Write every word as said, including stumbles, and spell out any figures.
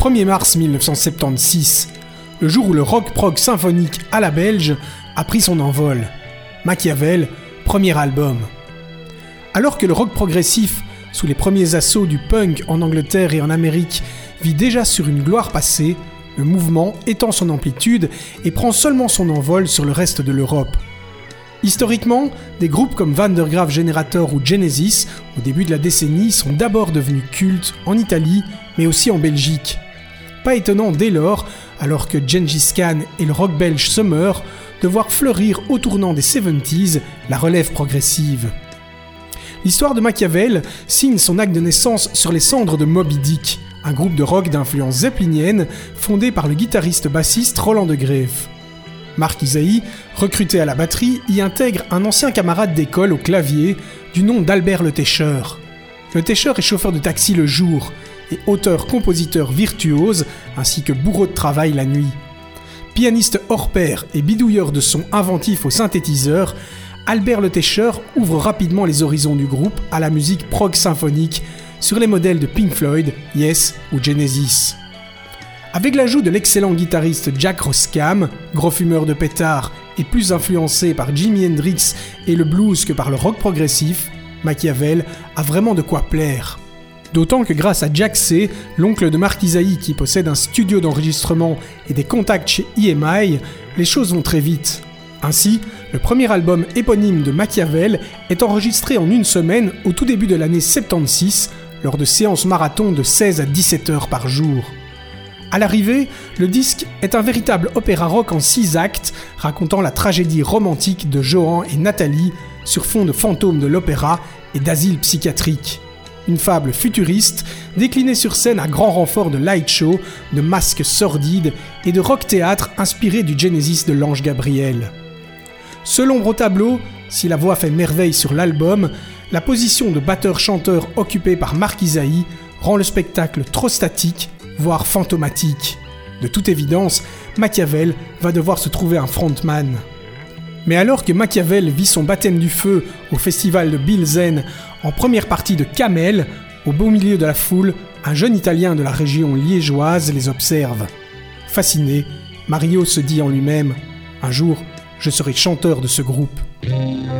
premier mars mille neuf cent soixante-seize, le jour où le rock prog symphonique à la belge a pris son envol. Machiavel, premier album. Alors que le rock progressif, sous les premiers assauts du punk en Angleterre et en Amérique, vit déjà sur une gloire passée, le mouvement étend son amplitude et prend seulement son envol sur le reste de l'Europe. Historiquement, des groupes comme Van der Graaf Generator ou Genesis, au début de la décennie, sont d'abord devenus cultes en Italie, mais aussi en Belgique. Pas étonnant dès lors, alors que Gengis Khan et le rock belge Summer, de voir fleurir au tournant des soixante-dix la relève progressive. L'histoire de Machiavel signe son acte de naissance sur les cendres de Moby Dick, un groupe de rock d'influence zeppelinienne fondé par le guitariste-bassiste Roland de Greef. Mark Isaïe, recruté à la batterie, y intègre un ancien camarade d'école au clavier du nom d'Albert Le Técheur. Le Técheur est chauffeur de taxi le jour et auteur-compositeur virtuose ainsi que bourreau de travail la nuit. Pianiste hors pair et bidouilleur de sons inventifs au synthétiseur, Albert Le Técheur ouvre rapidement les horizons du groupe à la musique prog symphonique sur les modèles de Pink Floyd, Yes ou Genesis. Avec l'ajout de l'excellent guitariste Jack Roskam, gros fumeur de pétard et plus influencé par Jimi Hendrix et le blues que par le rock progressif, Machiavel a vraiment de quoi plaire. D'autant que grâce à Jack C, l'oncle de Mark Isaïe qui possède un studio d'enregistrement et des contacts chez E M I, les choses vont très vite. Ainsi, le premier album éponyme de Machiavel est enregistré en une semaine au tout début de l'année soixante-seize, lors de séances marathon de seize à dix-sept heures par jour. À l'arrivée, le disque est un véritable opéra rock en six actes, racontant la tragédie romantique de Johan et Nathalie sur fond de fantômes de l'opéra et d'asile psychiatrique. Une fable futuriste, déclinée sur scène à grand renfort de light show, de masques sordides et de rock-théâtre inspiré du Genesis de l'ange Gabriel. Seul ombre au tableau, si la voix fait merveille sur l'album, la position de batteur-chanteur occupée par Mark Isaïe rend le spectacle trop statique, voire fantomatique. De toute évidence, Machiavel va devoir se trouver un frontman. Mais alors que Machiavel vit son baptême du feu au festival de Bilzen en première partie de Camel, au beau milieu de la foule, un jeune Italien de la région liégeoise les observe. Fasciné, Mario se dit en lui-même « Un jour, je serai chanteur de ce groupe ».